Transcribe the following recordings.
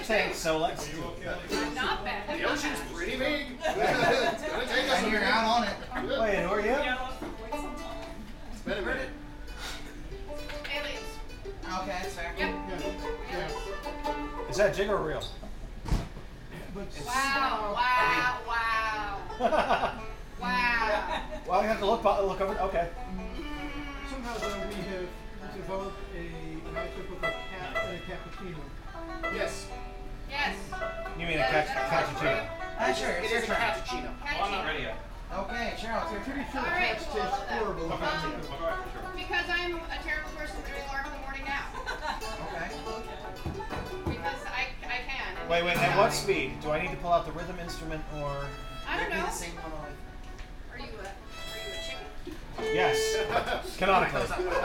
think so. Let's do I'm not bad. The ocean's pretty big. It's gonna take us. And you're out on it. Wait, who are you? It's been a minute. Aliens. Okay, that's fair. Yep. Is that jig or real? Wow, wow, wow. Wow. Well, you have to look over. Okay. Somehow though we have developed an outfit called Cat and a Cappuccino. Yes. Yes. You mean a cappuccino? Sure, It it's is your a turn. cappuccino. Well, I'm not ready yet. Okay, Cheryl, it's your Pretty turn. sure All right, cats cool, I taste love that. horrible. We'll go back to sure. Because I'm a terrible person doing alarm in the morning now. Okay. Because I can. Wait. At what speed? Do I need to pull out the rhythm instrument or? I don't Be know. the same one on. Are you a chicken? Yes. Canonically.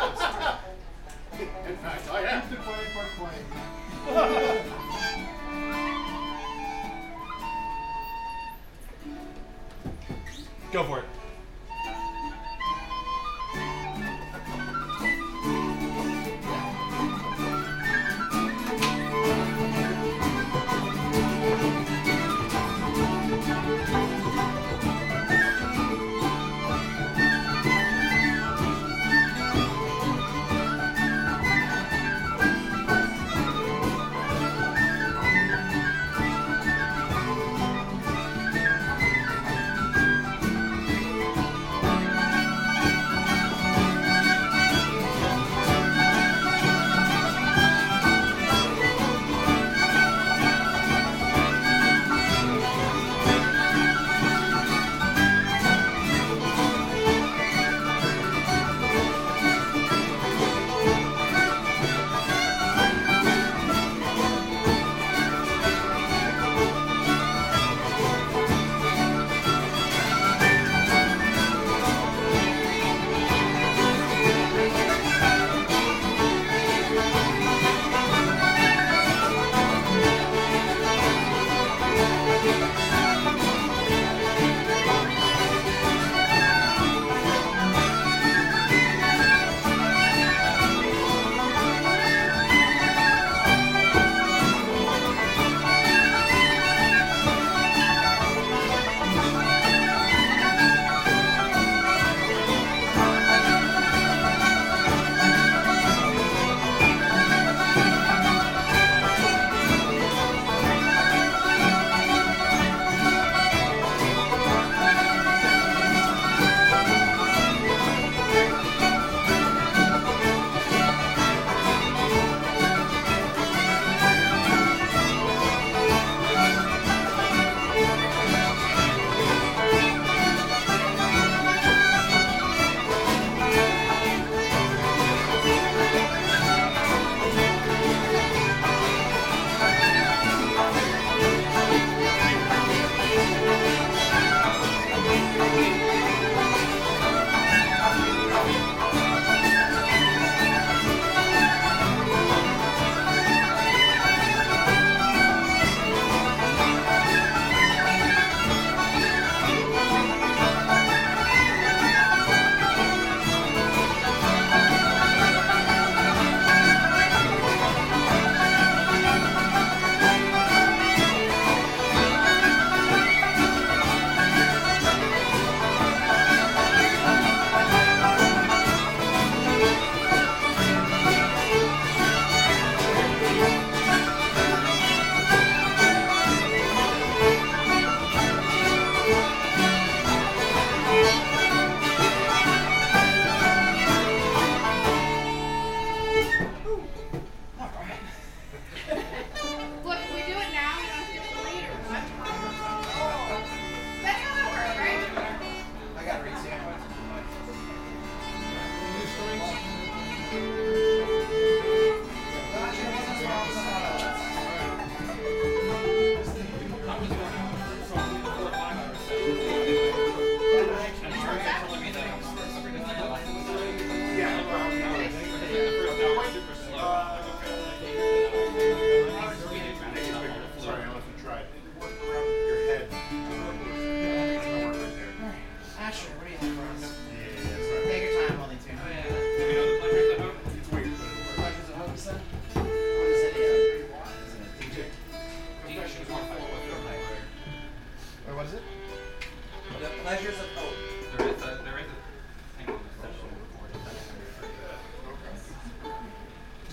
In fact, I am. Keep the quiet part quiet. Go for it.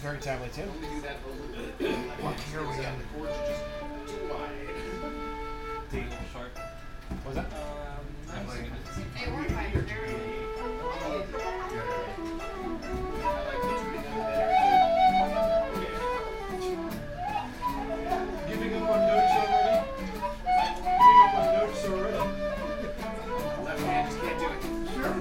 very timely too. Only do that a little bit. Here we go. The chords are just too wide. A little short. What was that? Hey, hornpipe, there. I like the tuning on there. Giving up on notes already? Giving up on notes already? Left hand just can't do it. Sure.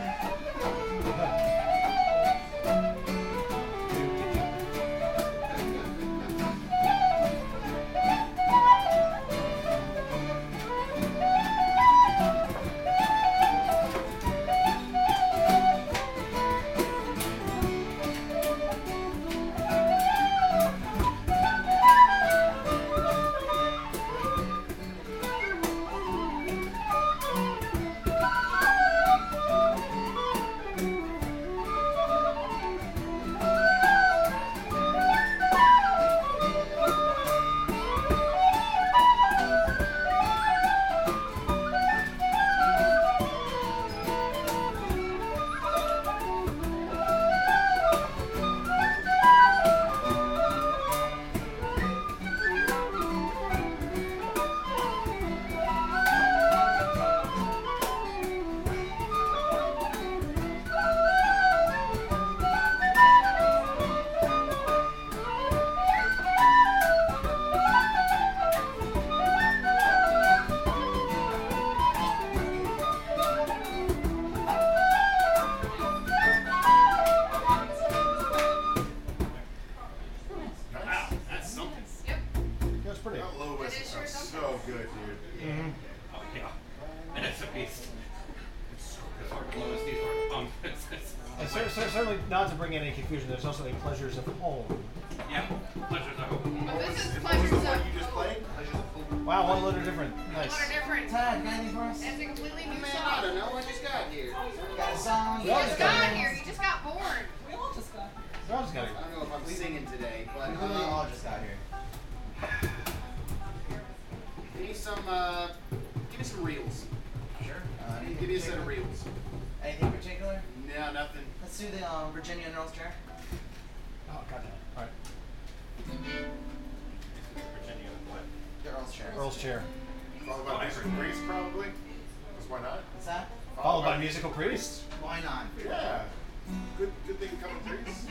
Wow, that's something. Yep. That's pretty. That low It whistle is sure sounds something. so good, dude. Oh, yeah. And it's a beast. It's sort of low as these sort of pumps. And certainly not to bring any confusion. There's also the pleasures of home. Yeah, pleasures of home. Well, this is What was pleasures the of. one you just played? Pleasures of Hope. Wow, one little different. Nice. What a difference. Todd, got anything for us? It's a completely new Man, I song. don't know. I just got here. Got a song? You Yeah, just it's got got it. here. You just got born. We all just got here. So I was gonna. I don't know if I'm singing today, but We literally all just got here. give me some reels. Sure. Give me a set of reels. Anything particular? No, nothing. Let's do the Virginia and Earl's chair. Oh, goddamn. All right. Virginia, what? The Earl's chair. Earl's chair. Followed by Musical Priest, probably. Because why not? What's that? Followed by musical priest. Why not? Yeah. Good thing coming priest.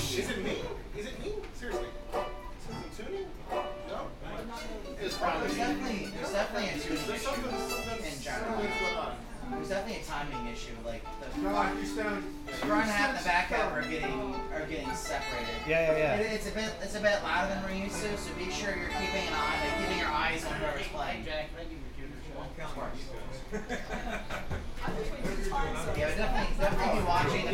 Is it me? Is it me? Seriously. Is it tuning? No? It's probably There's definitely a tuning There's issue something in general. something's going on. There's definitely a timing issue. Like the God, you sound. front half and the back half are getting separated. Yeah. It's a bit louder than we're used to, so be sure you're keeping an eye, like keeping your eyes on whoever's playing. Yeah, but definitely be watching.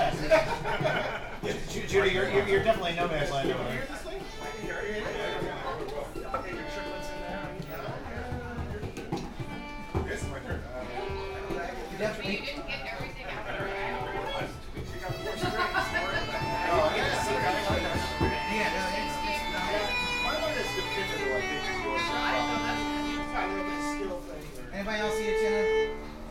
Yeah. Judy, you're definitely no man's land over You there. hear this thing? This is my turn. You You definitely. didn't get everything out of it. She got 4 strings. Oh, yes. Yeah, no, My one is dependable, I think, is yours. Probably like a skill thing. anybody else see a tuner?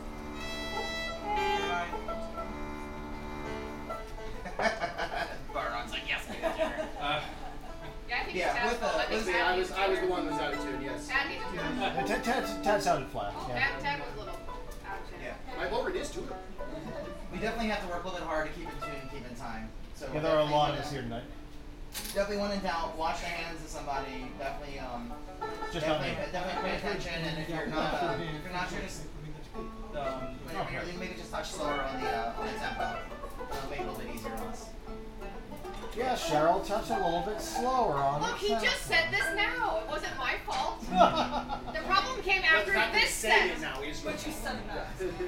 Baron's like, yes, give me a tuner. Yeah, I think Yeah, it's Tad's with fault. I the- think with Tad I needs was a the tuner. one who was out of tune, yes. Tad needs a tuner. Tad sounded flat. Yeah. Tad was a little out of tune. Yeah. My lower is tuner. We definitely have to work a little bit hard to keep in tune and keep in time. So Yeah, there are a lot of definitely us here tonight. Definitely when in doubt, watch the hands of somebody. Definitely Just not me. definitely pay attention, and if you're not sure, just whenever you're leaving, maybe just touch slower on the tempo. It'll make it a little bit easier on us. Yeah, Cheryl, touch a little bit slower on Look, it. he just said this now. It wasn't my fault. The problem came after this set. now. He's But you said that.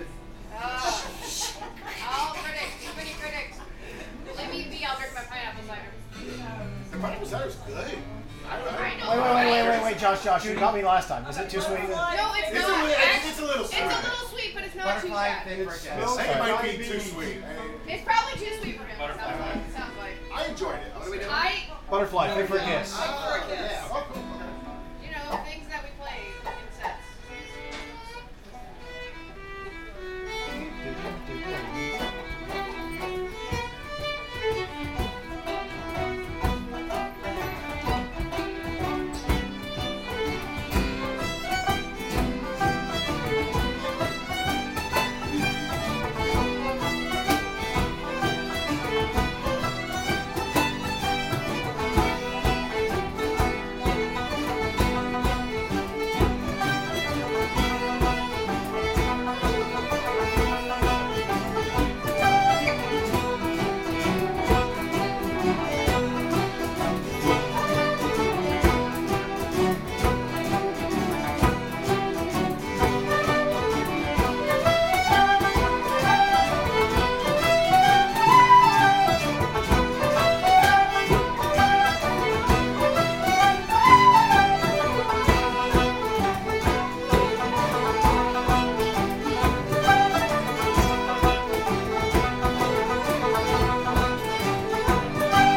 Oh, critics, too many critics. Let me be, I'll drink my pineapple cider. The pineapple cider is good. I know. Wait, Josh, you got me last time. Is it too sweet? No, it's It's not. it's a little It's sweet. a little sweet, but it's not too Butterfly bad. fig for It's- kids. It might be too sweet. It's probably too sweet for him. Butterfly. Sounds like. I enjoyed it. I Butterfly, fig for a kiss. I